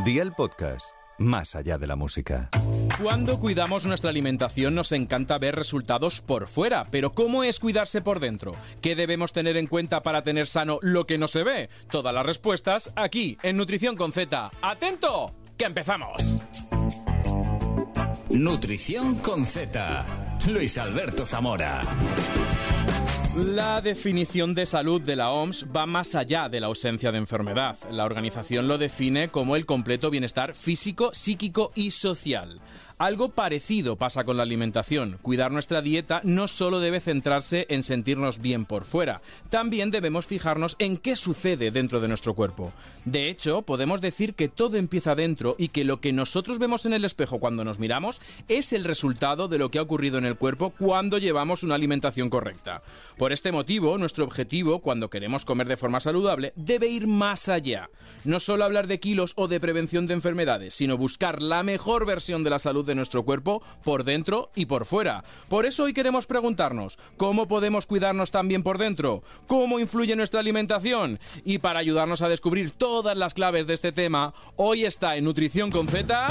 Día el podcast, más allá de la música. Cuando cuidamos nuestra alimentación nos encanta ver resultados por fuera, pero ¿cómo es cuidarse por dentro? ¿Qué debemos tener en cuenta para tener sano lo que no se ve? Todas las respuestas aquí, en Nutrición con Z. ¡Atento! ¡Que empezamos! Nutrición con Z. Luis Alberto Zamora. La definición de salud de la OMS va más allá de la ausencia de enfermedad. La organización lo define como el completo bienestar físico, psíquico y social. Algo parecido pasa con la alimentación. Cuidar nuestra dieta no solo debe centrarse en sentirnos bien por fuera, también debemos fijarnos en qué sucede dentro de nuestro cuerpo. De hecho, podemos decir que todo empieza dentro y que lo que nosotros vemos en el espejo cuando nos miramos es el resultado de lo que ha ocurrido en el cuerpo cuando llevamos una alimentación correcta. Por este motivo, nuestro objetivo, cuando queremos comer de forma saludable, debe ir más allá. No solo hablar de kilos o de prevención de enfermedades, sino buscar la mejor versión de la salud de nuestro cuerpo por dentro y por fuera. Por eso hoy queremos preguntarnos, ¿cómo podemos cuidarnos también por dentro? ¿Cómo influye nuestra alimentación? Y para ayudarnos a descubrir todas las claves de este tema, hoy está en Nutrición con Z...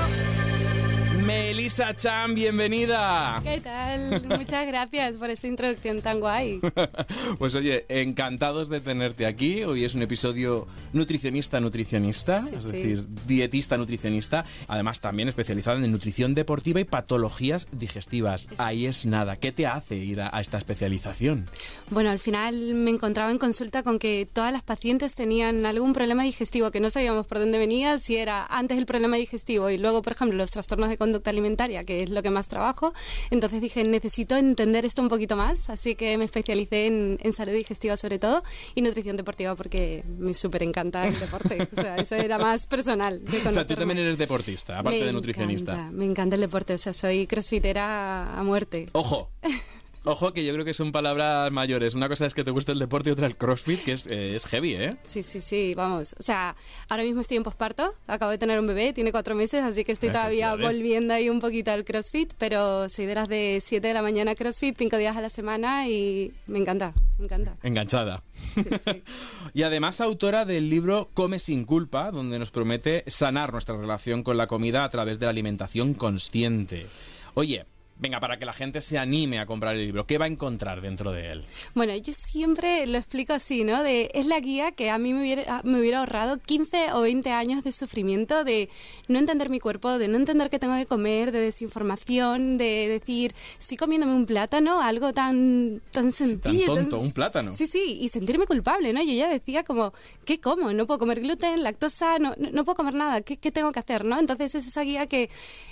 Melissa Chan, bienvenida. ¿Qué tal? Muchas gracias por esta introducción tan guay. Pues oye, encantados de tenerte aquí. Hoy es un episodio nutricionista, Sí, es decir, dietista, nutricionista. Además también especializada en nutrición deportiva y patologías digestivas. Sí. Ahí es nada. ¿Qué te hace ir a esta especialización? Bueno, al final me encontraba en consulta con que todas las pacientes tenían algún problema digestivo que no sabíamos por dónde venía, si era antes el problema digestivo y luego, por ejemplo, los trastornos de conducta alimentaria, que es lo que más trabajo. Entonces dije, necesito entender esto un poquito más, así que me especialicé en salud digestiva sobre todo y nutrición deportiva porque me súper encanta el deporte. O sea, eso era más personal. O sea, tú también eres deportista, aparte de nutricionista. Me encanta el deporte, o sea, soy crossfitera a muerte. ¡Ojo! Ojo, que yo creo que son palabras mayores. Una cosa es que te gusta el deporte y otra el CrossFit, que es heavy, ¿eh? Sí, vamos. O sea, ahora mismo estoy en posparto, acabo de tener un bebé, tiene 4 meses, así que estoy todavía volviendo ahí un poquito al CrossFit, pero soy de las de 7 de la mañana CrossFit, 5 días a la semana y me encanta. Enganchada. Sí. Y además autora del libro Come sin culpa, donde nos promete sanar nuestra relación con la comida a través de la alimentación consciente. Oye, venga, para que la gente se anime a comprar el libro, ¿qué va a encontrar dentro de él? Bueno, yo siempre lo explico así, ¿no? Es la guía que a mí me hubiera ahorrado 15 o 20 años de sufrimiento, de no entender mi cuerpo, de no entender qué tengo que comer, de desinformación, de decir, estoy comiéndome un plátano, algo tan sencillo. Tan tonto, un plátano. Sí, y sentirme culpable, ¿no? Yo ya decía como, ¿qué como? No puedo comer gluten, lactosa, no puedo comer nada, ¿qué tengo que hacer, no? Entonces es esa guía que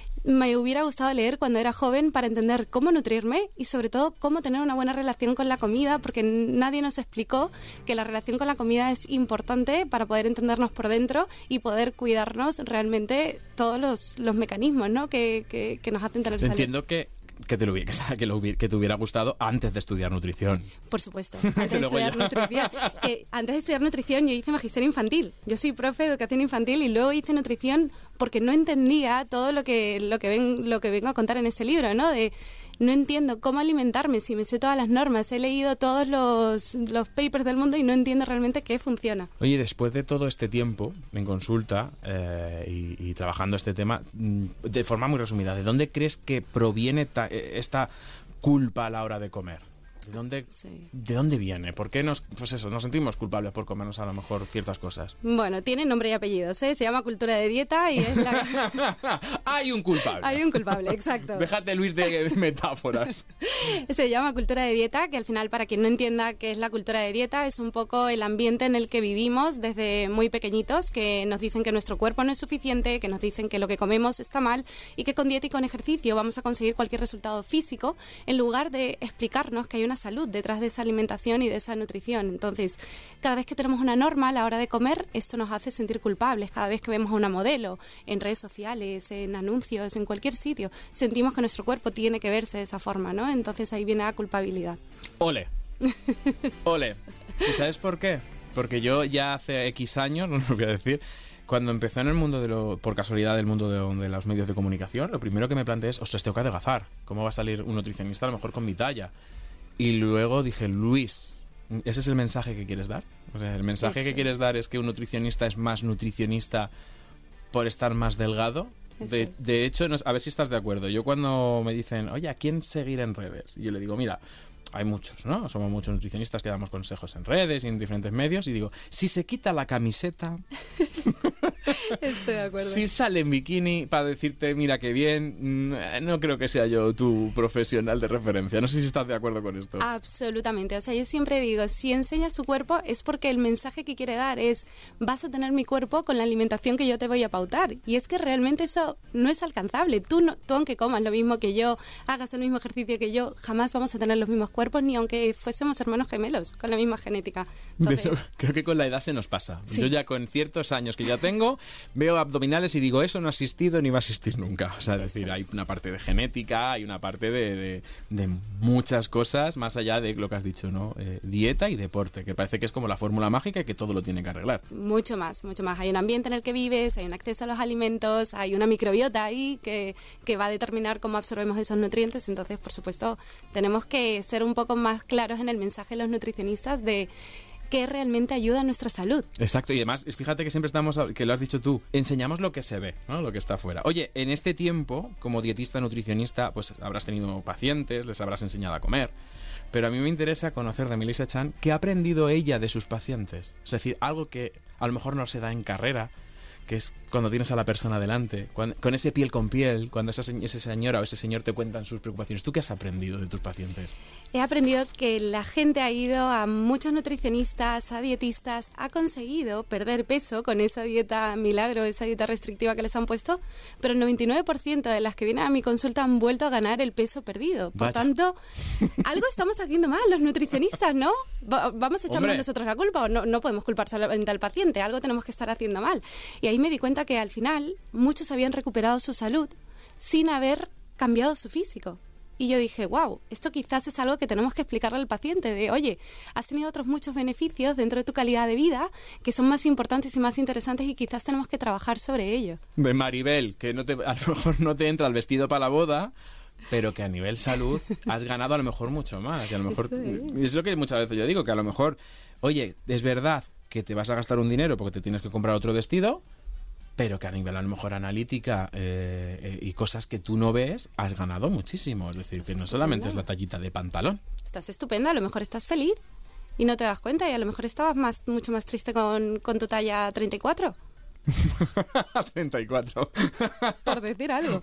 me hubiera gustado leer cuando era joven para entender cómo nutrirme y sobre todo cómo tener una buena relación con la comida, porque nadie nos explicó que la relación con la comida es importante para poder entendernos por dentro y poder cuidarnos realmente todos los mecanismos, ¿no? que nos hacen tener salud. Entiendo que te hubiera gustado antes de estudiar nutrición. Por supuesto, antes de estudiar nutrición. Antes de estudiar nutrición yo hice magisterio infantil. Yo soy profe de educación infantil y luego hice nutrición porque no entendía todo lo que vengo a contar en ese libro, ¿no? No entiendo cómo alimentarme si me sé todas las normas, he leído todos los papers del mundo y no entiendo realmente qué funciona. Oye, después de todo este tiempo en consulta y trabajando este tema, de forma muy resumida, ¿de dónde crees que proviene esta culpa a la hora de comer? ¿De dónde viene? ¿Por qué nos sentimos culpables por comernos a lo mejor ciertas cosas? Bueno, tiene nombre y apellidos, ¿eh? Se llama cultura de dieta y es la... Hay un culpable. Hay un culpable, exacto. Déjate, Luis, de metáforas. Se llama cultura de dieta, que al final, para quien no entienda qué es la cultura de dieta, es un poco el ambiente en el que vivimos desde muy pequeñitos, que nos dicen que nuestro cuerpo no es suficiente, que nos dicen que lo que comemos está mal y que con dieta y con ejercicio vamos a conseguir cualquier resultado físico, en lugar de explicarnos que hay una salud detrás de esa alimentación y de esa nutrición. Entonces, cada vez que tenemos una norma a la hora de comer, esto nos hace sentir culpables. Cada vez que vemos a una modelo en redes sociales, en anuncios, en cualquier sitio, sentimos que nuestro cuerpo tiene que verse de esa forma, ¿no? Entonces ahí viene la culpabilidad. ¡Ole! ¡Ole! ¿Y sabes por qué? Porque yo ya hace X años, no lo voy a decir, cuando empecé en el mundo por casualidad del mundo de los medios de comunicación, lo primero que me planteé es, ostras, tengo que adelgazar. ¿Cómo va a salir un nutricionista a lo mejor con mi talla? Y luego dije, Luis, ¿ese es el mensaje que quieres dar? O sea, el mensaje que quieres dar es que un nutricionista es más nutricionista por estar más delgado. De hecho, a ver si estás de acuerdo. Yo cuando me dicen, oye, ¿a quién seguir en redes? Y yo le digo, mira, hay muchos, ¿no? Somos muchos nutricionistas que damos consejos en redes y en diferentes medios. Y digo, si se quita la camiseta... Estoy de acuerdo. Si sale en bikini para decirte, mira qué bien, no creo que sea yo tu profesional de referencia. No sé si estás de acuerdo con esto. Absolutamente. O sea, yo siempre digo, si enseña su cuerpo es porque el mensaje que quiere dar es, vas a tener mi cuerpo con la alimentación que yo te voy a pautar. Y es que realmente eso no es alcanzable. Tú aunque comas lo mismo que yo, hagas el mismo ejercicio que yo, jamás vamos a tener los mismos cuerpos, ni aunque fuésemos hermanos gemelos, con la misma genética. Entonces, de eso, creo que con la edad se nos pasa. Sí. Yo ya con ciertos años que ya tengo, veo abdominales y digo, eso no ha existido ni va a existir nunca. O sea, es decir, hay una parte de genética, hay una parte de muchas cosas, más allá de lo que has dicho, ¿no? Dieta y deporte, que parece que es como la fórmula mágica y que todo lo tiene que arreglar. Mucho más, mucho más. Hay un ambiente en el que vives, hay un acceso a los alimentos, hay una microbiota ahí que va a determinar cómo absorbemos esos nutrientes. Entonces, por supuesto, tenemos que ser un poco más claros en el mensaje de los nutricionistas de qué realmente ayuda a nuestra salud. Exacto, y además, fíjate que siempre estamos, que lo has dicho tú, enseñamos lo que se ve, ¿no? Lo que está afuera. Oye, en este tiempo, como dietista nutricionista, pues habrás tenido pacientes, les habrás enseñado a comer, pero a mí me interesa conocer de Melissa Chan qué ha aprendido ella de sus pacientes. Es decir, algo que a lo mejor no se da en carrera, que es cuando tienes a la persona delante, con ese piel con piel, cuando esa señora o ese señor te cuentan sus preocupaciones. ¿Tú qué has aprendido de tus pacientes? He aprendido que la gente ha ido a muchos nutricionistas, a dietistas, ha conseguido perder peso con esa dieta milagro, esa dieta restrictiva que les han puesto, pero el 99% de las que vienen a mi consulta han vuelto a ganar el peso perdido. Por tanto, algo estamos haciendo mal los nutricionistas, ¿no? ¿Vamos a echarnos nosotros la culpa o no podemos culpar solamente al paciente? Algo tenemos que estar haciendo mal. Y ahí me di cuenta que al final muchos habían recuperado su salud sin haber cambiado su físico. Y yo dije, wow, esto quizás es algo que tenemos que explicarle al paciente, de oye, has tenido otros muchos beneficios dentro de tu calidad de vida que son más importantes y más interesantes y quizás tenemos que trabajar sobre ello. De Maribel, que a lo mejor no te entra el vestido para la boda, pero que a nivel salud has ganado a lo mejor mucho más. Y a lo mejor es lo que muchas veces yo digo, que a lo mejor, oye, es verdad que te vas a gastar un dinero porque te tienes que comprar otro vestido, pero que a nivel a lo mejor analítica y cosas que tú no ves, has ganado muchísimo. Es decir, que no solamente es la tallita de pantalón. Estás estupenda, a lo mejor estás feliz y no te das cuenta, y a lo mejor estabas mucho más triste con tu talla 34. 34. Por decir algo.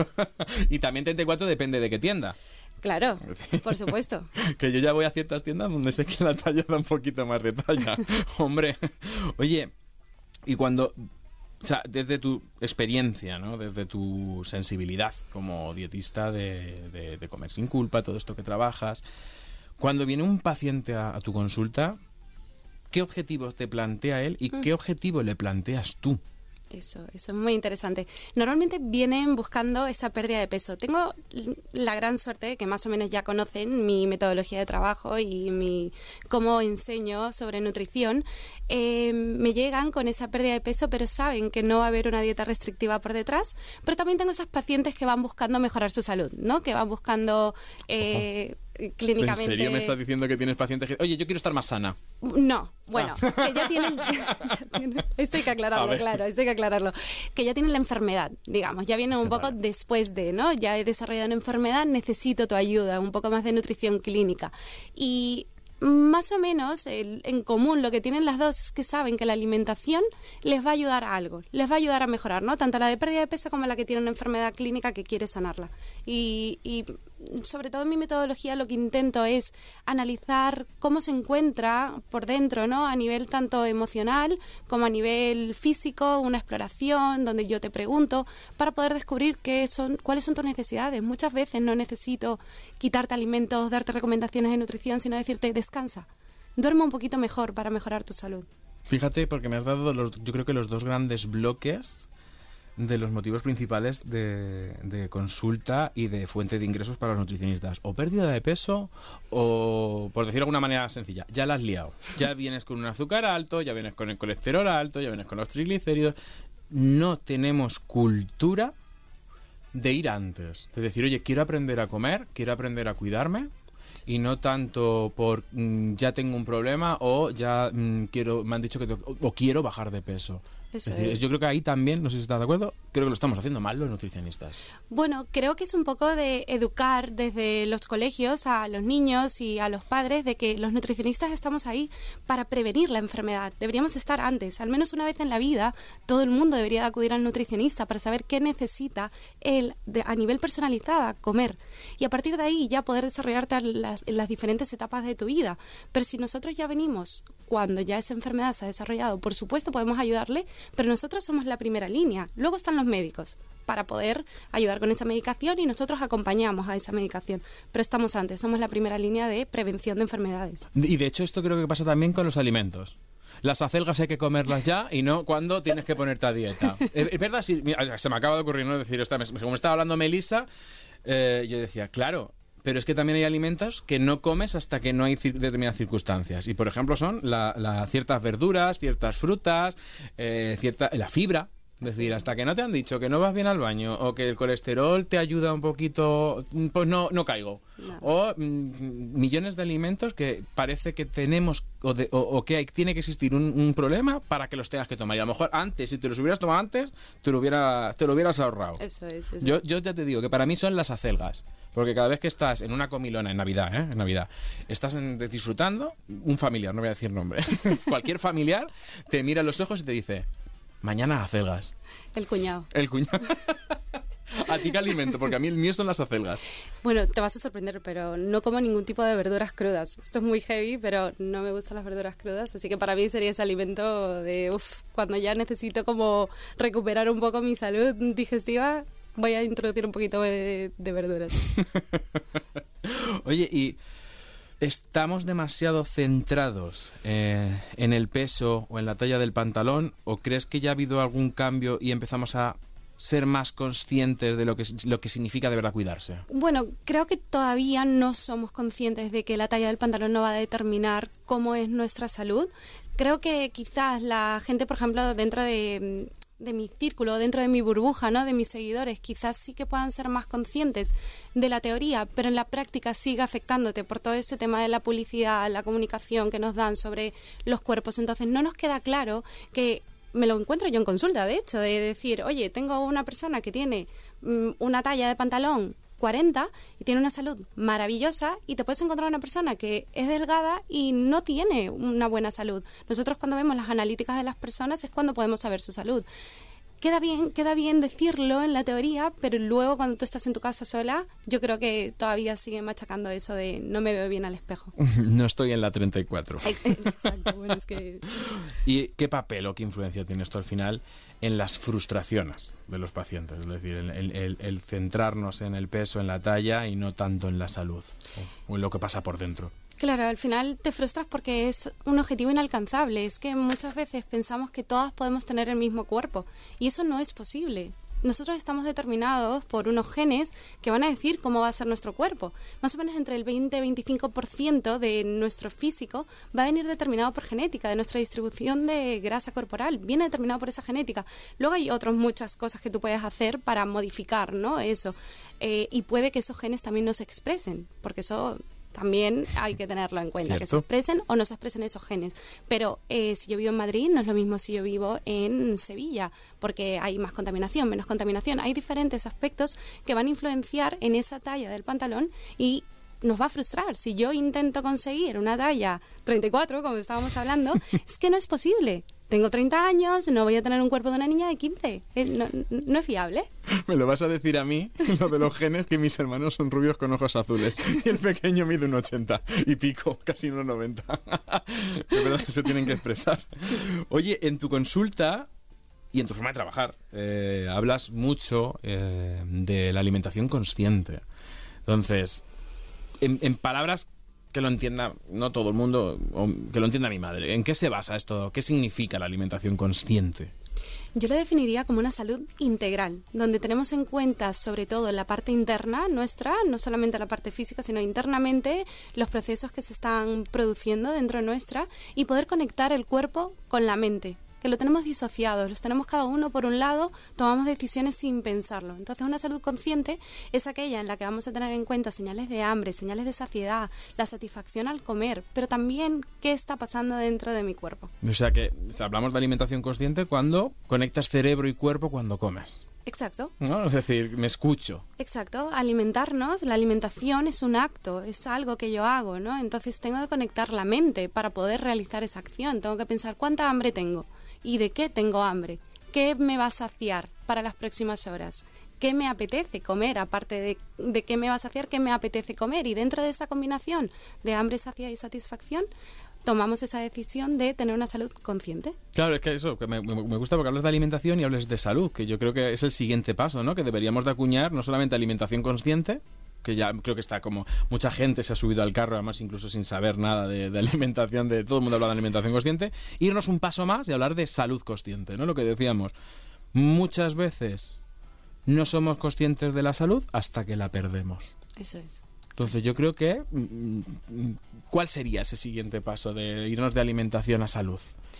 Y también 34 depende de qué tienda. Claro, por supuesto. Que yo ya voy a ciertas tiendas donde sé que la talla da un poquito más de talla. Hombre, oye, y cuando... O sea, desde tu experiencia, ¿no? Desde tu sensibilidad como dietista de comer sin culpa, todo esto que trabajas, cuando viene un paciente a tu consulta, ¿qué objetivos te plantea él y qué objetivo le planteas tú? Eso es muy interesante. Normalmente vienen buscando esa pérdida de peso. Tengo la gran suerte de que más o menos ya conocen mi metodología de trabajo y cómo enseño sobre nutrición. Me llegan con esa pérdida de peso, pero saben que no va a haber una dieta restrictiva por detrás. Pero también tengo esas pacientes que van buscando mejorar su salud, ¿no? Que van buscando... clínicamente... ¿En serio me estás diciendo que tienes pacientes que... Oye, yo quiero estar más sana? No, bueno, que ya tienen... Esto hay que aclararlo, claro, esto hay que aclararlo. Que ya tienen la enfermedad, digamos, ya vienen un poco después de, ¿no? Ya he desarrollado una enfermedad, necesito tu ayuda, un poco más de nutrición clínica. Y... más o menos en común lo que tienen las dos es que saben que la alimentación les va a ayudar a algo, les va a ayudar a mejorar, ¿no? Tanto la de pérdida de peso como la que tiene una enfermedad clínica que quiere sanarla. Y sobre todo en mi metodología lo que intento es analizar cómo se encuentra por dentro, ¿no? A nivel tanto emocional como a nivel físico, una exploración donde yo te pregunto para poder descubrir cuáles son tus necesidades. Muchas veces no necesito quitarte alimentos, darte recomendaciones de nutrición, sino decirte descansa, duerme un poquito mejor para mejorar tu salud. Fíjate, porque me has dado yo creo que los dos grandes bloques de los motivos principales de consulta y de fuente de ingresos para los nutricionistas. O pérdida de peso o, por decirlo de alguna manera sencilla, ya la has liado. Ya vienes con un azúcar alto, ya vienes con el colesterol alto, ya vienes con los triglicéridos. No tenemos cultura de ir antes. De decir, oye, quiero aprender a comer, quiero aprender a cuidarme. Y no tanto por ya tengo un problema o ya me han dicho que quiero bajar de peso. Es decir, yo creo que ahí también, no sé si estás de acuerdo, creo que lo estamos haciendo mal los nutricionistas. Bueno, creo que es un poco de educar desde los colegios a los niños y a los padres de que los nutricionistas estamos ahí para prevenir la enfermedad. Deberíamos estar antes, al menos una vez en la vida, todo el mundo debería de acudir al nutricionista para saber qué necesita él a nivel personalizada comer. Y a partir de ahí ya poder desarrollarte en las diferentes etapas de tu vida. Pero si nosotros ya venimos cuando ya esa enfermedad se ha desarrollado, por supuesto podemos ayudarle, pero nosotros somos la primera línea. Luego están los médicos para poder ayudar con esa medicación y nosotros acompañamos a esa medicación. Pero estamos antes, somos la primera línea de prevención de enfermedades. Y de hecho esto creo que pasa también con los alimentos. Las acelgas hay que comerlas ya y no cuando tienes que ponerte a dieta. Es verdad, sí, mira, se me acaba de ocurrir, ¿no? Decir, como estaba hablando Melissa, yo decía, claro, pero es que también hay alimentos que no comes hasta que no hay determinadas circunstancias. Y por ejemplo son ciertas verduras, ciertas frutas, la fibra. Es decir, hasta que no te han dicho que no vas bien al baño o que el colesterol te ayuda un poquito, pues no caigo. No. O millones de alimentos que parece que tenemos o que tiene que existir un problema para que los tengas que tomar. Y a lo mejor antes, si te los hubieras tomado antes, te lo hubieras ahorrado. Eso es. Yo ya te digo que para mí son las acelgas. Porque cada vez que estás en una comilona, en Navidad, estás disfrutando, un familiar, no voy a decir nombre, cualquier familiar te mira a los ojos y te dice... Mañana acelgas. El cuñado. ¿A ti qué alimento? Porque a mí el mío son las acelgas. Bueno, te vas a sorprender, pero no como ningún tipo de verduras crudas. Esto es muy heavy, pero no me gustan las verduras crudas, así que para mí sería ese alimento de, cuando ya necesito como recuperar un poco mi salud digestiva, voy a introducir un poquito de verduras. Oye, y... ¿estamos demasiado centrados en el peso o en la talla del pantalón? ¿O crees que ya ha habido algún cambio y empezamos a ser más conscientes de lo que significa de verdad cuidarse? Bueno, creo que todavía no somos conscientes de que la talla del pantalón no va a determinar cómo es nuestra salud. Creo que quizás la gente, por ejemplo, dentro de mi círculo, dentro de mi burbuja, ¿no?, de mis seguidores, quizás sí que puedan ser más conscientes de la teoría, pero en la práctica sigue afectándote por todo ese tema de la publicidad, la comunicación que nos dan sobre los cuerpos. Entonces no nos queda claro que, me lo encuentro yo en consulta, de hecho, de decir, oye, tengo una persona que tiene una talla de pantalón 40 y tiene una salud maravillosa, y te puedes encontrar una persona que es delgada y no tiene una buena salud. Nosotros cuando vemos las analíticas de las personas es cuando podemos saber su salud. Queda bien decirlo en la teoría, pero luego cuando tú estás en tu casa sola, yo creo que todavía sigue machacando eso de no me veo bien al espejo. No estoy en la 34. Exacto, bueno, es que... ¿Y qué papel o qué influencia tiene esto al final en las frustraciones de los pacientes? Es decir, el centrarnos en el peso, en la talla y no tanto en la salud o en lo que pasa por dentro. Claro, al final te frustras porque es un objetivo inalcanzable. Es que muchas veces pensamos que todas podemos tener el mismo cuerpo y eso no es posible. Nosotros estamos determinados por unos genes que van a decir cómo va a ser nuestro cuerpo. Más o menos entre el 20-25% de nuestro físico va a venir determinado por genética, de nuestra distribución de grasa corporal. Viene determinado por esa genética. Luego hay otras muchas cosas que tú puedes hacer para modificar, ¿no?, eso. Y puede que esos genes también no se expresen, porque eso... también hay que tenerlo en cuenta, ¿cierto?, que se expresen o no se expresen esos genes. Pero si yo vivo en Madrid, no es lo mismo si yo vivo en Sevilla, porque hay más contaminación, menos contaminación. Hay diferentes aspectos que van a influenciar en esa talla del pantalón y nos va a frustrar. Si yo intento conseguir una talla 34, como estábamos hablando, es que no es posible. Tengo 30 años, no voy a tener un cuerpo de una niña de 15. No es fiable. Me lo vas a decir a mí, lo de los genes, que mis hermanos son rubios con ojos azules. Y el pequeño mide un 80 y pico, casi unos 90. De verdad que se tienen que expresar. Oye, en tu consulta y en tu forma de trabajar, hablas mucho de la alimentación consciente. Entonces, en palabras que lo entienda, no todo el mundo, o que lo entienda mi madre, ¿en qué se basa esto? ¿Qué significa la alimentación consciente? Yo lo definiría como una salud integral, donde tenemos en cuenta sobre todo la parte interna nuestra, no solamente la parte física, sino internamente los procesos que se están produciendo dentro nuestra y poder conectar el cuerpo con la mente, que lo tenemos disociados, los tenemos cada uno por un lado, tomamos decisiones sin pensarlo. Entonces una salud consciente es aquella en la que vamos a tener en cuenta señales de hambre, señales de saciedad, la satisfacción al comer, pero también qué está pasando dentro de mi cuerpo. O sea que hablamos de alimentación consciente cuando conectas cerebro y cuerpo cuando comes. Exacto. ¿No? Es decir, me escucho. Exacto. Alimentarnos, la alimentación es un acto, es algo que yo hago, ¿no? Entonces tengo que conectar la mente para poder realizar esa acción. Tengo que pensar cuánta hambre tengo y de qué tengo hambre, qué me va a saciar para las próximas horas, qué me apetece comer, aparte de qué me va a saciar, qué me apetece comer. Y dentro de esa combinación de hambre, saciedad y satisfacción, tomamos esa decisión de tener una salud consciente. Claro, es que eso, que me gusta porque hablas de alimentación y hablas de salud, que yo creo que es el siguiente paso, ¿no? Que deberíamos de acuñar no solamente alimentación consciente, que ya creo que está como mucha gente se ha subido al carro, además incluso sin saber nada de alimentación, de todo el mundo habla de alimentación consciente, irnos un paso más y hablar de salud consciente, ¿no? Lo que decíamos, muchas veces no somos conscientes de la salud hasta que la perdemos. Eso es. Entonces yo creo que ¿cuál sería ese siguiente paso de irnos de alimentación a salud?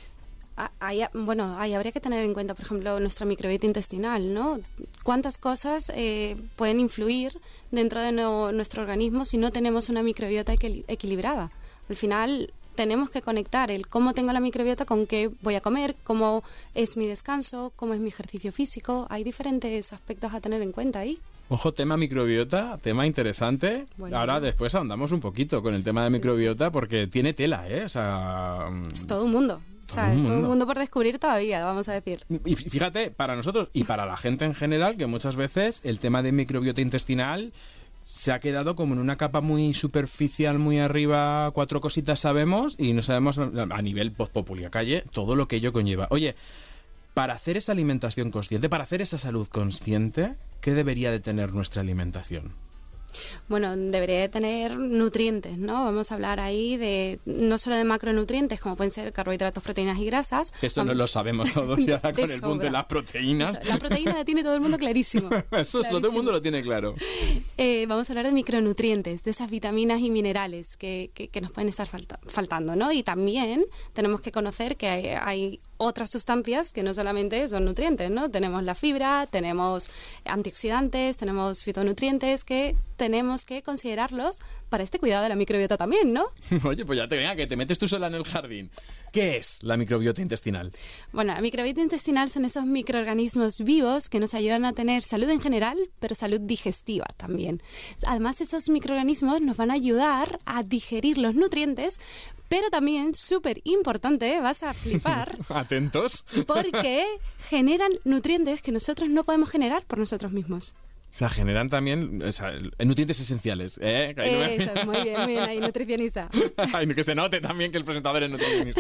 Ahí habría que tener en cuenta, por ejemplo, nuestra microbiota intestinal, ¿no? ¿Cuántas cosas pueden influir dentro de nuestro organismo si no tenemos una microbiota equilibrada? Al final tenemos que conectar el cómo tengo la microbiota con qué voy a comer, cómo es mi descanso, cómo es mi ejercicio físico. Hay diferentes aspectos a tener en cuenta ahí. Ojo, tema microbiota, tema interesante. Bueno, ahora después ahondamos un poquito con el tema de microbiota porque tiene tela, ¿eh? O sea, es todo un mundo. O sea, es todo un mundo por descubrir todavía, vamos a decir. Y fíjate, para nosotros y para la gente en general, que muchas veces el tema de microbiota intestinal se ha quedado como en una capa muy superficial, muy arriba, 4 cositas sabemos y no sabemos a nivel voz populi, a calle, todo lo que ello conlleva. Oye, para hacer esa alimentación consciente, para hacer esa salud consciente, ¿qué debería de tener nuestra alimentación? Bueno, debería de tener nutrientes, ¿no? Vamos a hablar ahí de no solo de macronutrientes, como pueden ser carbohidratos, proteínas y grasas. Eso no lo sabemos todos y ahora con el punto de las proteínas. La proteína la tiene todo el mundo clarísimo. Eso es, todo el mundo lo tiene claro. Vamos a hablar de micronutrientes, de esas vitaminas y minerales que nos pueden estar faltando, ¿no? Y también tenemos que conocer que hay otras sustancias que no solamente son nutrientes, ¿no? Tenemos la fibra, tenemos antioxidantes, tenemos fitonutrientes que tenemos que considerarlos para este cuidado de la microbiota también, ¿no? Oye, pues ya que te metes tú sola en el jardín. ¿Qué es la microbiota intestinal? Bueno, la microbiota intestinal son esos microorganismos vivos que nos ayudan a tener salud en general, pero salud digestiva también. Además, esos microorganismos nos van a ayudar a digerir los nutrientes, pero también, súper importante, vas a flipar. Atentos. Porque generan nutrientes que nosotros no podemos generar por nosotros mismos. O sea, generan también nutrientes esenciales. Eso, muy bien, ahí, nutricionista. Que se note también que el presentador es nutricionista.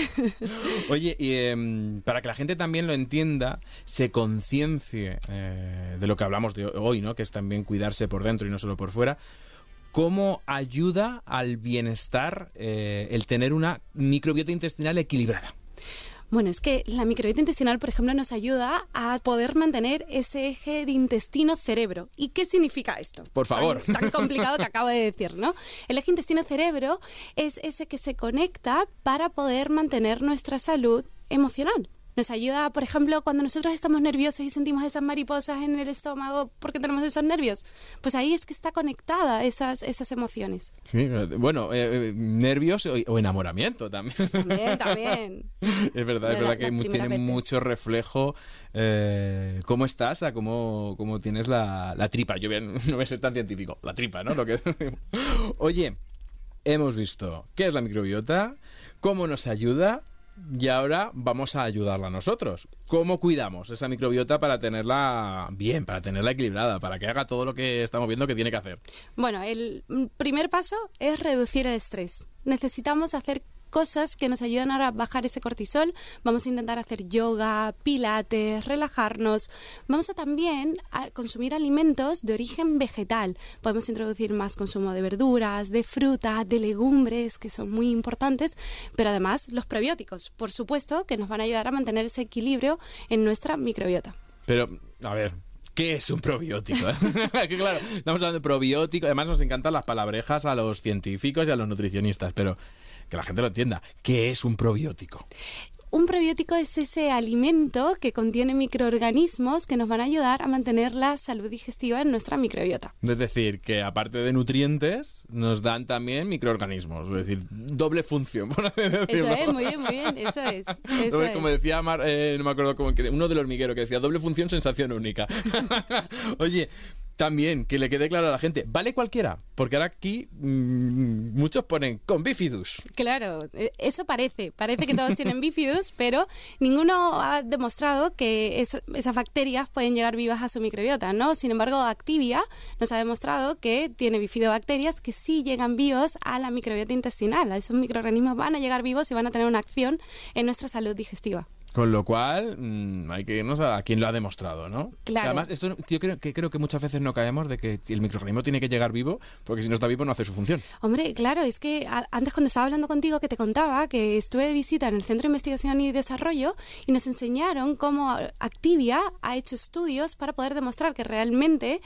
Oye, y para que la gente también lo entienda, se conciencie de lo que hablamos de hoy, ¿no? Que es también cuidarse por dentro y no solo por fuera. ¿Cómo ayuda al bienestar el tener una microbiota intestinal equilibrada? Bueno, es que la microbiota intestinal, por ejemplo, nos ayuda a poder mantener ese eje de intestino-cerebro. ¿Y qué significa esto? Por favor. Tan complicado que acabo de decir, ¿no? El eje intestino-cerebro es ese que se conecta para poder mantener nuestra salud emocional. Nos ayuda, por ejemplo, cuando nosotros estamos nerviosos y sentimos esas mariposas en el estómago porque tenemos esos nervios. Pues ahí es que está conectada esas emociones. Sí, bueno, nervios o enamoramiento también. También. Es verdad que tiene mucho reflejo cómo estás, a cómo tienes la tripa. Yo no voy a ser tan científico. La tripa, ¿no? Oye, hemos visto qué es la microbiota, cómo nos ayuda. Y ahora vamos a ayudarla nosotros. ¿Cómo cuidamos esa microbiota para tenerla bien, para tenerla equilibrada, para que haga todo lo que estamos viendo que tiene que hacer? Bueno, el primer paso es reducir el estrés. Necesitamos hacer cosas que nos ayudan a bajar ese cortisol. Vamos a intentar hacer yoga, pilates, relajarnos. Vamos a también consumir alimentos de origen vegetal. Podemos introducir más consumo de verduras, de fruta, de legumbres, que son muy importantes, pero además los probióticos, por supuesto, que nos van a ayudar a mantener ese equilibrio en nuestra microbiota. Pero, a ver, ¿qué es un probiótico? Que claro, estamos hablando de probiótico, además nos encantan las palabrejas a los científicos y a los nutricionistas, pero que la gente lo entienda. ¿Qué es un probiótico? un probiótico es ese alimento que contiene microorganismos que nos van a ayudar a mantener la salud digestiva en nuestra microbiota. Es decir, que aparte de nutrientes, nos dan también microorganismos. Es decir, doble función, por así decirlo. Eso es, muy bien, eso es. Como decía no me acuerdo cómo, uno del hormiguero que decía, doble función, sensación única. Oye, también, que le quede claro a la gente, ¿vale cualquiera? Porque ahora aquí muchos ponen con bifidus. Claro, eso parece que todos tienen bifidus, pero ninguno ha demostrado que esas bacterias pueden llegar vivas a su microbiota, ¿no? Sin embargo, Activia nos ha demostrado que tiene bifidobacterias que sí llegan vivos a la microbiota intestinal. Esos microorganismos van a llegar vivos y van a tener una acción en nuestra salud digestiva. Con lo cual, hay que irnos a quien lo ha demostrado, ¿no? Claro. Además, esto yo creo que muchas veces no caemos de que el microorganismo tiene que llegar vivo, porque si no está vivo no hace su función. Hombre, claro, es que antes cuando estaba hablando contigo que te contaba que estuve de visita en el Centro de Investigación y Desarrollo y nos enseñaron cómo Activia ha hecho estudios para poder demostrar que realmente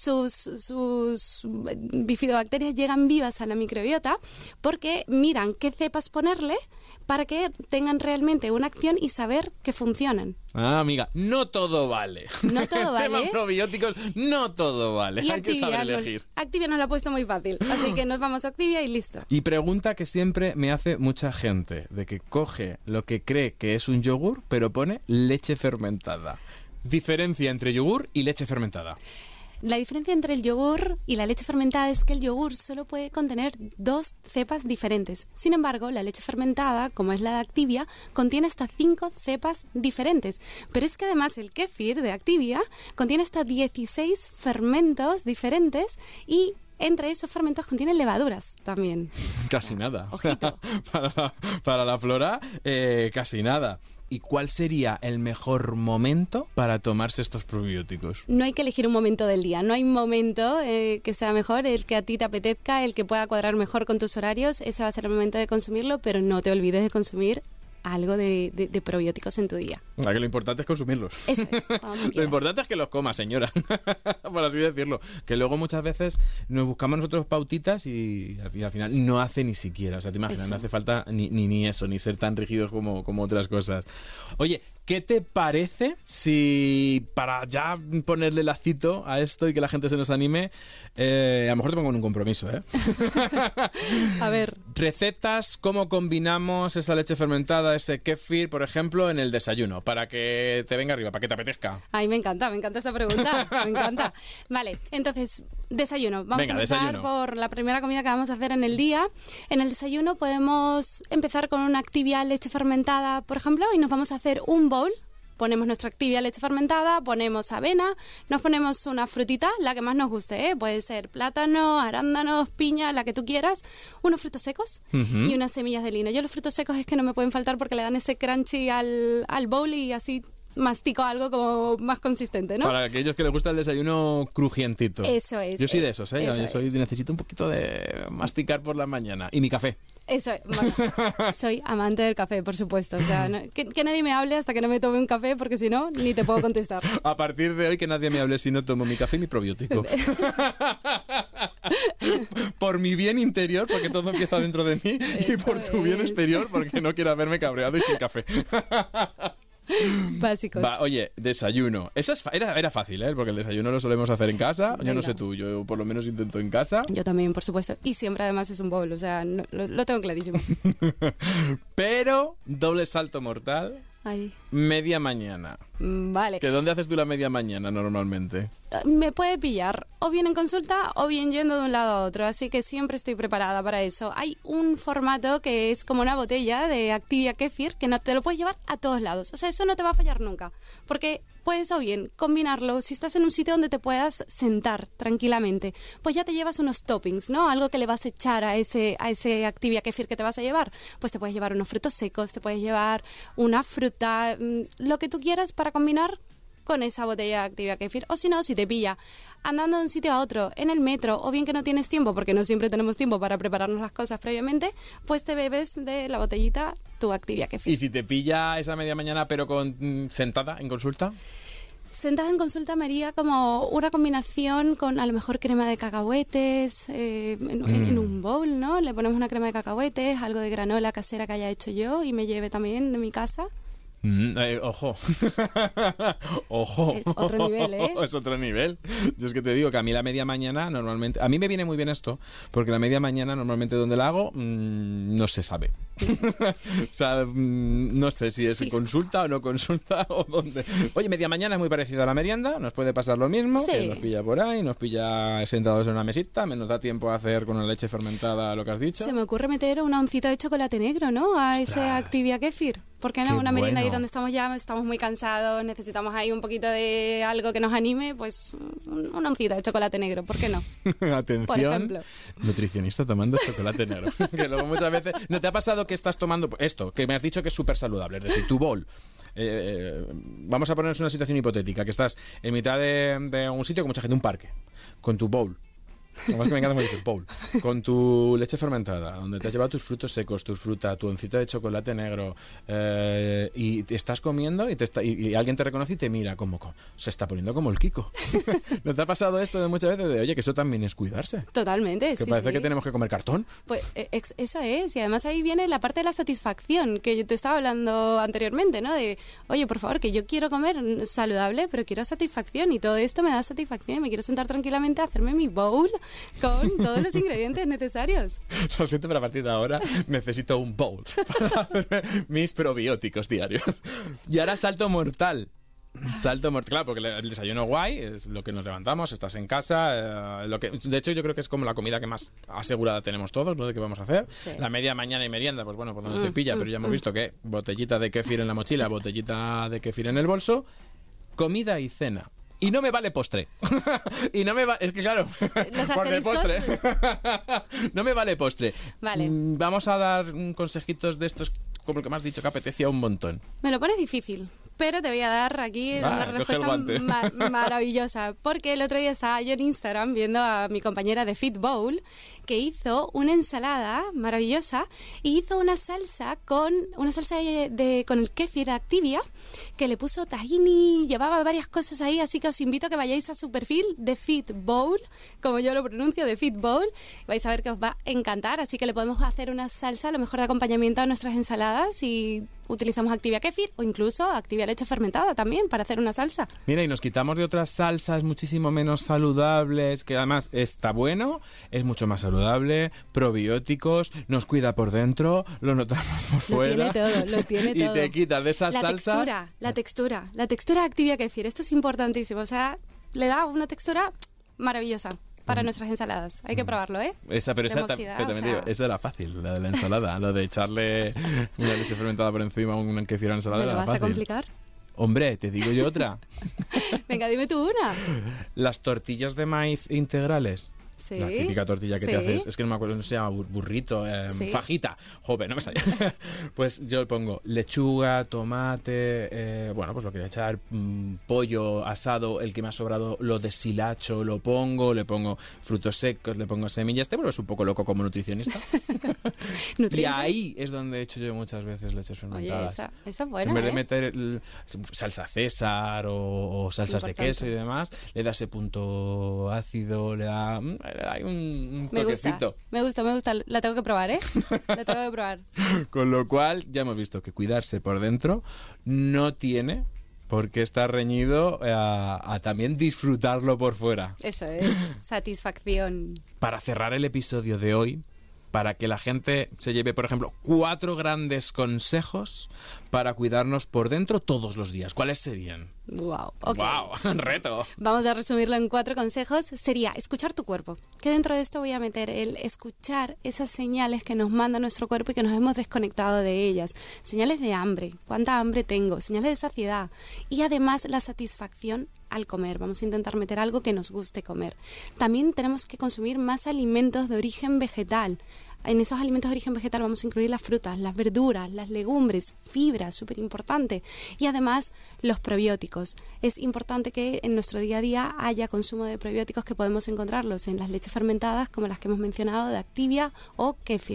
sus bifidobacterias llegan vivas a la microbiota porque miran qué cepas ponerle para que tengan realmente una acción y saber que funcionan. Ah, amiga, no todo vale. No todo vale. Temas probióticos, no todo vale. Y hay que saber elegir. Activia nos lo ha puesto muy fácil, así que nos vamos a Activia y listo. Y pregunta que siempre me hace mucha gente, de que coge lo que cree que es un yogur, pero pone leche fermentada. Diferencia entre yogur y leche fermentada. La diferencia entre el yogur y la leche fermentada es que el yogur solo puede contener 2 cepas diferentes. Sin embargo, la leche fermentada, como es la de Activia, contiene hasta 5 cepas diferentes. Pero es que además el kéfir de Activia contiene hasta 16 fermentos diferentes y entre esos fermentos contienen levaduras también. Casi nada. Ojito. Para la flora, casi nada. ¿Y cuál sería el mejor momento para tomarse estos probióticos? No hay que elegir un momento del día, no hay momento que sea mejor, el que a ti te apetezca, el que pueda cuadrar mejor con tus horarios, ese va a ser el momento de consumirlo, pero no te olvides de consumir algo de probióticos en tu día. Que lo importante es consumirlos. Eso es. Lo importante es que los comas, señora, por así decirlo. Que luego muchas veces nos buscamos nosotros pautitas y al final no hace ni siquiera. O sea, te imaginas, no hace falta ni eso, ni ser tan rígidos como otras cosas. Oye, ¿qué te parece si, para ya ponerle lacito a esto y que la gente se nos anime, a lo mejor te pongo en un compromiso, ¿eh? A ver. Recetas, cómo combinamos esa leche fermentada, ese kéfir, por ejemplo, en el desayuno, para que te venga arriba, para que te apetezca. Ay, me encanta esa pregunta, me encanta. Vale, entonces, desayuno. Vamos a empezar por la primera comida que vamos a hacer en el día. En el desayuno podemos empezar con una Activia leche fermentada, por ejemplo, y nos vamos a hacer un bowl. Ponemos nuestra Activia leche fermentada, ponemos avena, nos ponemos una frutita, la que más nos guste, ¿eh? Puede ser plátano, arándanos, piña, la que tú quieras, unos frutos secos y unas semillas de lino. Yo los frutos secos es que no me pueden faltar porque le dan ese crunchy al bowl y así mastico algo como más consistente, ¿no? Para aquellos que les gusta el desayuno crujientito. Eso es. Yo soy de esos, ¿eh? Necesito un poquito de masticar por la mañana. Y mi café. Eso es. Bueno, soy amante del café, por supuesto. O sea, que nadie me hable hasta que no me tome un café, porque si no, ni te puedo contestar. A partir de hoy, que nadie me hable si no tomo mi café y mi probiótico. Por mi bien interior, porque todo empieza dentro de mí, y por tu bien exterior, porque no quiero verme cabreado y sin café. Básicos. Oye, desayuno. Eso era fácil, ¿eh? Porque el desayuno lo solemos hacer en casa. Venga. Yo no sé tú, yo por lo menos intento en casa. Yo también, por supuesto. Y siempre además es un bowl, o sea, lo tengo clarísimo. Pero, doble salto mortal. Ay. Media mañana. Vale. ¿Que dónde haces tú la media mañana normalmente? Me puede pillar o bien en consulta o bien yendo de un lado a otro, así que siempre estoy preparada para eso. Hay un formato que es como una botella de Activia Kéfir que no te lo puedes llevar a todos lados. O sea, eso no te va a fallar nunca, porque puedes o bien combinarlo, si estás en un sitio donde te puedas sentar tranquilamente, pues ya te llevas unos toppings, ¿no? Algo que le vas a echar a ese Activia Kéfir que te vas a llevar. Pues te puedes llevar unos frutos secos, te puedes llevar una fruta, lo que tú quieras para combinar con esa botella de Activia Kéfir. O si no, si te pilla andando de un sitio a otro, en el metro, o bien que no tienes tiempo, porque no siempre tenemos tiempo para prepararnos las cosas previamente, pues te bebes de la botellita tu Activia Kéfir. ¿Y si te pilla esa media mañana pero sentada en consulta? Sentada en consulta me haría como una combinación con a lo mejor crema de cacahuetes en un bowl, ¿no? Le ponemos una crema de cacahuetes, algo de granola casera que haya hecho yo y me lleve también de mi casa. Ojo. Ojo. Es otro nivel, ¿eh? Es otro nivel. Yo es que te digo que a mí la media mañana normalmente... A mí me viene muy bien esto, porque la media mañana normalmente donde la hago no se sabe. O sea, no sé si es consulta o no consulta o dónde. Oye, media mañana es muy parecida a la merienda, nos puede pasar lo mismo, Sí. que nos pilla por ahí, nos pilla sentados en una mesita, nos da tiempo a hacer con la leche fermentada lo que has dicho. Se me ocurre meter una oncita de chocolate negro, ¿no? A ese Activia Kéfir. ¿Por qué no? Qué Una merienda ahí bueno. donde estamos ya, estamos muy cansados, necesitamos ahí un poquito de algo que nos anime, pues una oncita de chocolate negro, ¿por qué no? Atención, Por ejemplo. nutricionista tomando chocolate negro. Que luego muchas veces... ¿No te ha pasado que estás tomando esto, que me has dicho que es súper saludable? Es decir, tu bowl. Vamos a ponernos una situación hipotética, que estás en mitad de un sitio con mucha gente, un parque, con tu bowl. Además que me encanta como dices, bowl. Con tu leche fermentada, donde te has llevado tus frutos secos, tus frutas, tu oncita de chocolate negro, y te estás comiendo y alguien te reconoce y te mira como se está poniendo como el Kiko. ¿No te ha pasado esto de muchas veces? De, oye, que eso también es cuidarse. Totalmente, Que sí, parece sí. que tenemos que comer cartón. Pues eso es, y además ahí viene la parte de la satisfacción que yo te estaba hablando anteriormente, ¿no? De, oye, por favor, que yo quiero comer saludable, pero quiero satisfacción y todo esto me da satisfacción y me quiero sentar tranquilamente a hacerme mi bowl con todos los ingredientes necesarios. Lo siento, pero a partir de ahora necesito un bowl para hacerme mis probióticos diarios. Y ahora salto mortal. Salto mortal, claro, porque el desayuno guay es lo que nos levantamos, estás en casa, de hecho yo creo que es como la comida que más asegurada tenemos todos, ¿no? De qué vamos a hacer. Sí. La media mañana y merienda, pues bueno, por donde te pilla, pero ya hemos visto que botellita de kéfir en la mochila, botellita de kéfir en el bolso, comida y cena. Y no me vale postre. Y no me va... Es que claro, Los porque asteriscos. postre... No me vale postre. Vale. Vamos a dar consejitos de estos, como el que me has dicho, que apetecía un montón. Me lo pones difícil, pero te voy a dar aquí una coge el guante. respuesta maravillosa. Porque el otro día estaba yo en Instagram viendo a mi compañera de Fit Bowl que hizo una ensalada maravillosa y hizo una salsa con el kéfir Activia, que le puso tahini, llevaba varias cosas ahí, así que os invito a que vayáis a su perfil de Fit Bowl, como yo lo pronuncio, de Fit Bowl. Vais a ver que os va a encantar, así que le podemos hacer una salsa, a lo mejor de acompañamiento a nuestras ensaladas, y utilizamos Activia Kéfir o incluso Activia leche fermentada también para hacer una salsa. Mira, y nos quitamos de otras salsas muchísimo menos saludables, que además está bueno, es mucho más saludable, probióticos, nos cuida por dentro, lo notamos por fuera. Lo tiene todo. Y te quitas de esas salsas. La textura de Activia Kéfir, esto es importantísimo, o sea, le da una textura maravillosa para nuestras ensaladas. Hay que probarlo, ¿eh? Pero Cremosidad, también te digo, esa era fácil, la de la ensalada, lo de echarle una leche fermentada por encima, un kéfir a la ensalada ¿Me lo era vas fácil. a complicar? Hombre, te digo yo otra. Venga, dime tú una. Las tortillas de maíz integrales. Sí. La típica tortilla que Sí. te haces, es que no me acuerdo, no se llama burrito, Sí. fajita, joven, no me sale. Pues yo le pongo lechuga, tomate, bueno, pues lo que voy a echar, pollo asado, el que me ha sobrado lo deshilacho, lo pongo, le pongo frutos secos, le pongo semillas, te vuelves un poco loco como nutricionista. Y Nutrientes. ahí es donde he hecho yo muchas veces leches Oye, fermentadas. esa es buena, En vez de ¿eh? meter salsa César o salsas de Importante. queso y demás, le da ese punto ácido, le da hay un toquecito. Me gusta. La tengo que probar, ¿eh? La tengo que probar. Con lo cual, ya hemos visto que cuidarse por dentro no tiene por qué estar reñido a también disfrutarlo por fuera. Eso es, satisfacción. Para cerrar el episodio de hoy, para que la gente se lleve, por ejemplo, 4 grandes consejos para cuidarnos por dentro todos los días. ¿Cuáles serían? Wow, ok. ¡Wow! ¡Reto! Vamos a resumirlo en 4 consejos. Sería escuchar tu cuerpo. Que dentro de esto voy a meter el escuchar esas señales que nos manda nuestro cuerpo y que nos hemos desconectado de ellas. Señales de hambre. ¿Cuánta hambre tengo? Señales de saciedad. Y además la satisfacción al comer. Vamos a intentar meter algo que nos guste comer. También tenemos que consumir más alimentos de origen vegetal. En esos alimentos de origen vegetal vamos a incluir las frutas, las verduras, las legumbres, fibras, súper importante. Y además los probióticos. Es importante que en nuestro día a día haya consumo de probióticos que podemos encontrarlos en las leches fermentadas como las que hemos mencionado de Activia o Kéfir.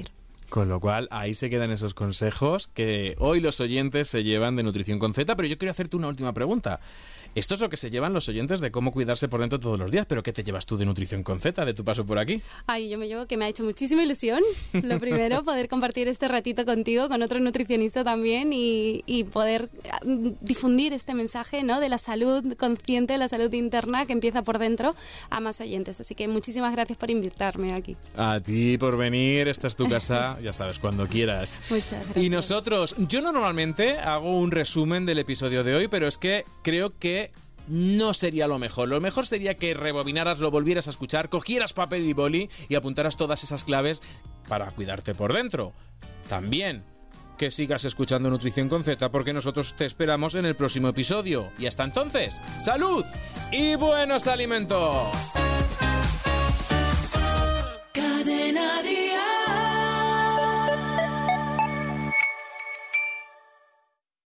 Con lo cual, ahí se quedan esos consejos que hoy los oyentes se llevan de Nutrición con Z, pero yo quiero hacerte una última pregunta. Esto es lo que se llevan los oyentes de cómo cuidarse por dentro todos los días, pero ¿qué te llevas tú de Nutrición con Z, de tu paso por aquí? Ay, yo me llevo que me ha hecho muchísima ilusión, lo primero, poder compartir este ratito contigo, con otro nutricionista también y poder difundir este mensaje, ¿no?, de la salud consciente, la salud interna que empieza por dentro a más oyentes. Así que muchísimas gracias por invitarme aquí. A ti por venir, esta es tu casa, ya sabes, cuando quieras. Muchas gracias. Y nosotros, yo normalmente hago un resumen del episodio de hoy, pero es que creo que no sería lo mejor. Lo mejor sería que rebobinaras, lo volvieras a escuchar, cogieras papel y boli y apuntaras todas esas claves para cuidarte por dentro. También que sigas escuchando Nutrición con Z, porque nosotros te esperamos en el próximo episodio. Y hasta entonces, ¡salud y buenos alimentos!